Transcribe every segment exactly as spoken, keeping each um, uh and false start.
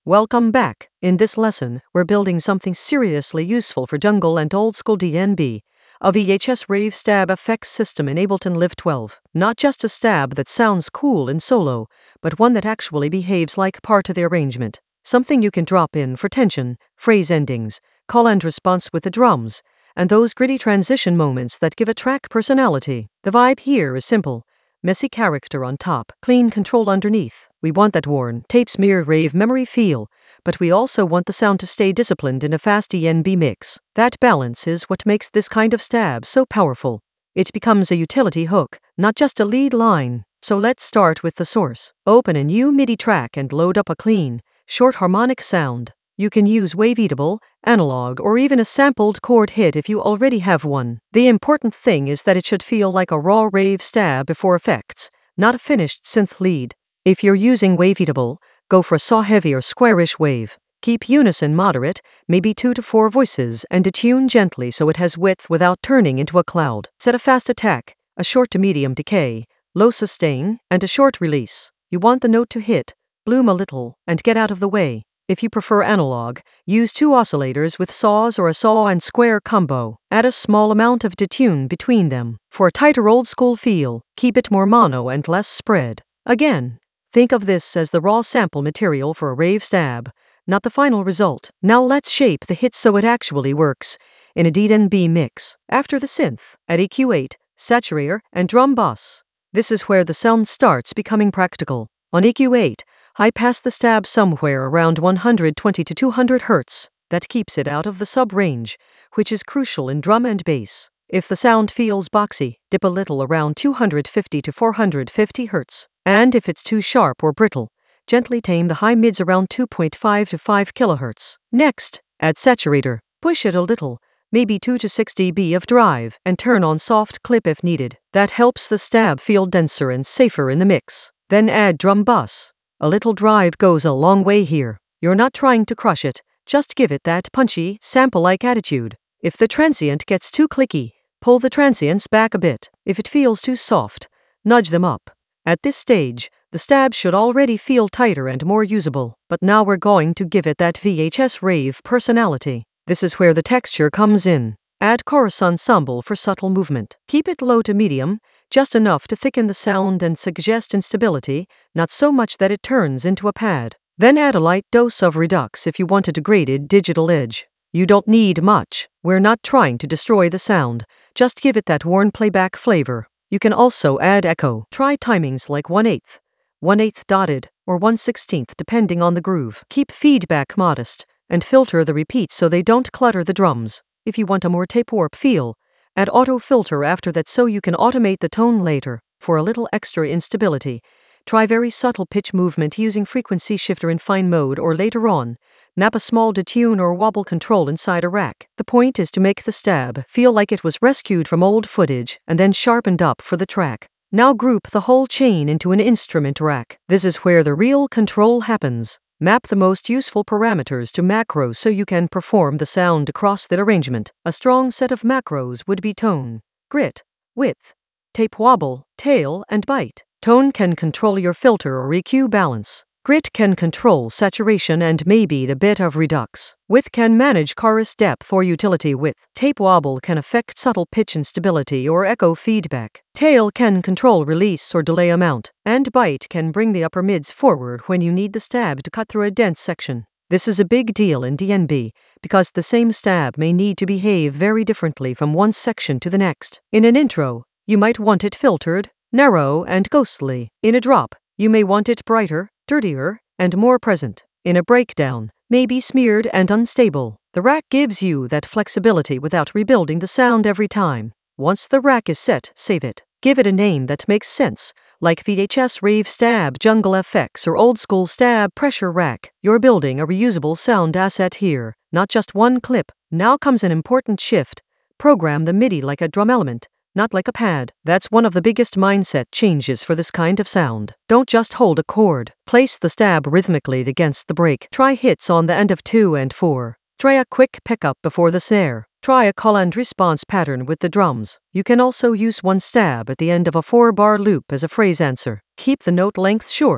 Welcome back. In this lesson, we're building something seriously useful for jungle and old school D N B, a V H S Rave Stab effects system in Ableton Live twelve. Not just a stab that sounds cool in solo, but one that actually behaves like part of the arrangement. Something you can drop in for tension, phrase endings, call and response with the drums, and those gritty transition moments that give a track personality. The vibe here is simple. Messy character on top, clean control underneath. We want that worn, tape smear rave memory feel, but we also want the sound to stay disciplined in a fast D N B mix. That balance is what makes this kind of stab so powerful. It becomes a utility hook, not just a lead line. So let's start with the source. Open a new MIDI track and load up a clean, short harmonic sound. You can use Waveatable, analog, or even a sampled chord hit if you already have one. The important thing is that it should feel like a raw rave stab before effects, not a finished synth lead. If you're using Waveatable, go for a saw-heavy or squarish wave. Keep unison moderate, maybe two to four voices, and detune gently so it has width without turning into a cloud. Set a fast attack, a short to medium decay, low sustain, and a short release. You want the note to hit, bloom a little, and get out of the way. If you prefer analog, use two oscillators with saws or a saw and square combo. Add a small amount of detune between them. For a tighter old school feel, keep it more mono and less spread. Again, think of this as the raw sample material for a rave stab, not the final result. Now let's shape the hit so it actually works in a D N B mix. After the synth, add E Q eight, saturator, and drum bus. This is where the sound starts becoming practical. On E Q eight, high pass the stab somewhere around one hundred twenty to two hundred hertz. That keeps it out of the sub-range, which is crucial in drum and bass. If the sound feels boxy, dip a little around two hundred fifty to four hundred fifty hertz. And if it's too sharp or brittle, gently tame the high mids around two point five to five kilohertz. Next, add saturator. Push it a little, maybe two to six decibels of drive, and turn on soft clip if needed. That helps the stab feel denser and safer in the mix. Then add drum bus. A little drive goes a long way here. You're not trying to crush it, just give it that punchy, sample-like attitude. If the transient gets too clicky, pull the transients back a bit. If it feels too soft, nudge them up. At this stage, the stab should already feel tighter and more usable. But now we're going to give it that V H S rave personality. This is where the texture comes in. Add chorus ensemble for subtle movement. Keep it low to medium, just enough to thicken the sound and suggest instability, not so much that it turns into a pad. Then add a light dose of Redux if you want a degraded digital edge. You don't need much. We're not trying to destroy the sound, just give it that worn playback flavor. You can also add echo. Try timings like one eighth, one eighth dotted, or one sixteenth depending on the groove. Keep feedback modest, and filter the repeats so they don't clutter the drums. If you want a more tape warp feel, add auto filter after that so you can automate the tone later. For a little extra instability, try very subtle pitch movement using frequency shifter in fine mode, or later on, nap a small detune or wobble control inside a rack. The point is to make the stab feel like it was rescued from old footage and then sharpened up for the track. Now group the whole chain into an instrument rack. This is where the real control happens. Map the most useful parameters to macros so you can perform the sound across that arrangement. A strong set of macros would be tone, grit, width, tape wobble, tail, and bite. Tone can control your filter or E Q balance. Grit can control saturation and maybe a bit of redux. Width can manage chorus depth or utility width. Tape wobble can affect subtle pitch instability or echo feedback. Tail can control release or delay amount. And bite can bring the upper mids forward when you need the stab to cut through a dense section. This is a big deal in D N B, because the same stab may need to behave very differently from one section to the next. In an intro, you might want it filtered, narrow, and ghostly. In a drop, you may want it brighter, dirtier, and more present. In a breakdown, maybe smeared and unstable. The rack gives you that flexibility without rebuilding the sound every time. Once the rack is set, save it. Give it a name that makes sense, like V H S Rave Stab Jungle F X or Old School Stab Pressure Rack. You're building a reusable sound asset here, not just one clip. Now comes an important shift. Program the MIDI like a drum element, not like a pad. That's one of the biggest mindset changes for this kind of sound. Don't just hold a chord. Place the stab rhythmically against the break. Try hits on the end of two and four. Try a quick pickup before the snare. Try a call and response pattern with the drums. You can also use one stab at the end of a four-bar loop as a phrase answer. Keep the note length short,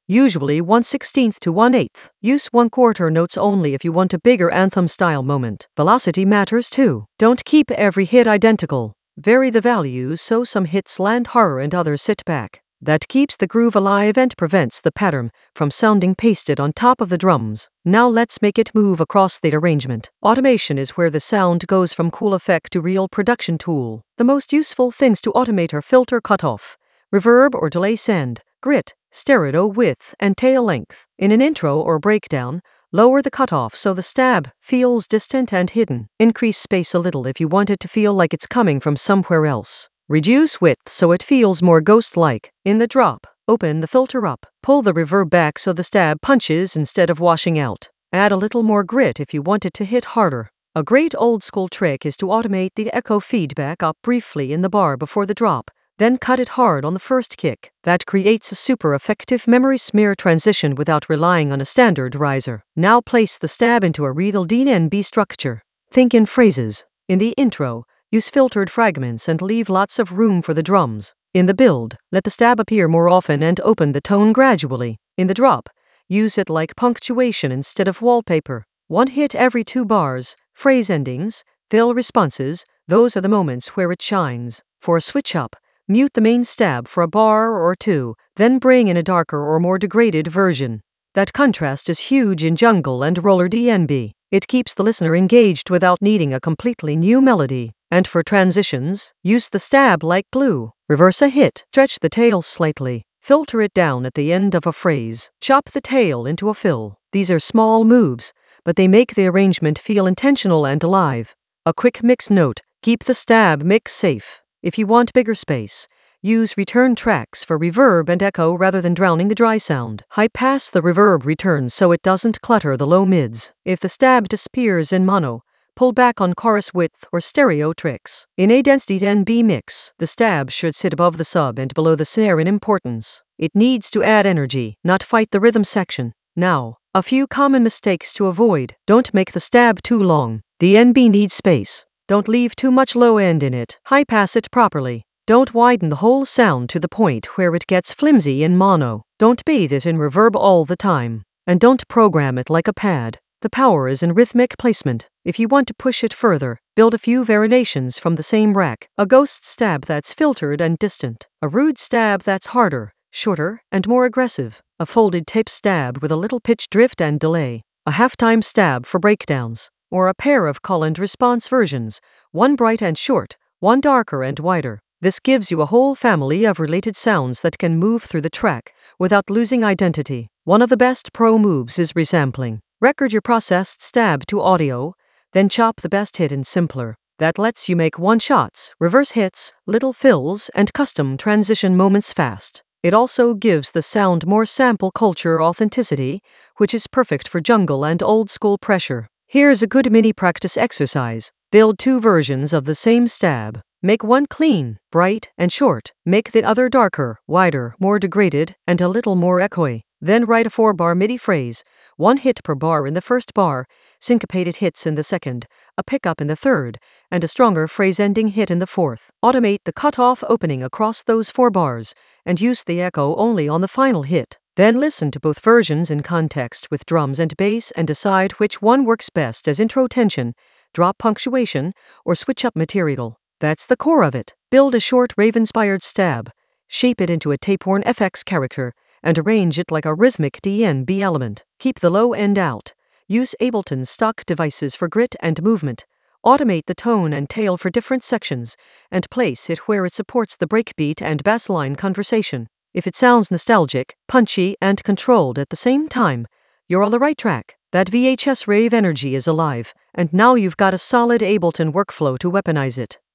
usually one sixteenth to one eighth. Use one quarter notes only if you want a bigger anthem-style moment. Velocity matters too. Don't keep every hit identical. Vary the values so some hits land harder and others sit back. That keeps the groove alive and prevents the pattern from sounding pasted on top of the drums. Now let's make it move across the arrangement. Automation is where the sound goes from cool effect to real production tool. The most useful things to automate are filter cutoff, reverb or delay send, grit, stereo width, and tail length. In an intro or breakdown, lower the cutoff so the stab feels distant and hidden. Increase space a little if you want it to feel like it's coming from somewhere else. Reduce width so it feels more ghost-like. In the drop, open the filter up. Pull the reverb back so the stab punches instead of washing out. Add a little more grit if you want it to hit harder. A great old-school trick is to automate the echo feedback up briefly in the bar before the drop, then cut it hard on the first kick. That creates a super effective memory smear transition without relying on a standard riser. Now place the stab into a real D N B structure. Think in phrases. In the intro, use filtered fragments and leave lots of room for the drums. In the build, let the stab appear more often and open the tone gradually. In the drop, use it like punctuation instead of wallpaper. One hit every two bars, phrase endings, fill responses, those are the moments where it shines. For a switch up, mute the main stab for a bar or two, then bring in a darker or more degraded version. That contrast is huge in jungle and roller D N B. It keeps the listener engaged without needing a completely new melody. And for transitions, use the stab like glue. Reverse a hit, stretch the tail slightly, filter it down at the end of a phrase, chop the tail into a fill. These are small moves, but they make the arrangement feel intentional and alive. A quick mix note, keep the stab mix safe. If you want bigger space, use return tracks for reverb and echo rather than drowning the dry sound. High pass the reverb return so it doesn't clutter the low mids. If the stab disappears in mono, pull back on chorus width or stereo tricks. In a dense D N B mix, the stab should sit above the sub and below the snare in importance. It needs to add energy, not fight the rhythm section. Now, a few common mistakes to avoid. Don't make the stab too long. D N B needs space. Don't leave too much low end in it. High pass it properly. Don't widen the whole sound to the point where it gets flimsy in mono. Don't bathe it in reverb all the time. And don't program it like a pad. The power is in rhythmic placement. If you want to push it further, build a few variations from the same rack. A ghost stab that's filtered and distant. A rude stab that's harder, shorter, and more aggressive. A folded tape stab with a little pitch drift and delay. A halftime stab for breakdowns. Or a pair of call and response versions, one bright and short, one darker and wider. This gives you a whole family of related sounds that can move through the track without losing identity. One of the best pro moves is resampling. Record your processed stab to audio, then chop the best hit in simpler. That lets you make one-shots, reverse hits, little fills, and custom transition moments fast. It also gives the sound more sample culture authenticity, which is perfect for jungle and old-school pressure. Here's a good mini practice exercise. Build two versions of the same stab. Make one clean, bright, and short. Make the other darker, wider, more degraded, and a little more echoey. Then write a four-bar MIDI phrase, one hit per bar in the first bar, syncopated hits in the second, a pickup in the third, and a stronger phrase-ending hit in the fourth. Automate the cut-off opening across those four bars, and use the echo only on the final hit. Then listen to both versions in context with drums and bass and decide which one works best as intro tension, drop punctuation, or switch up material. That's the core of it. Build a short rave-inspired stab, shape it into a tape-worn F X character, and arrange it like a rhythmic D N B element. Keep the low end out. Use Ableton's stock devices for grit and movement. Automate the tone and tail for different sections, and place it where it supports the breakbeat and bassline conversation. If it sounds nostalgic, punchy, and controlled at the same time, you're on the right track. That V H S rave energy is alive, and now you've got a solid Ableton workflow to weaponize it.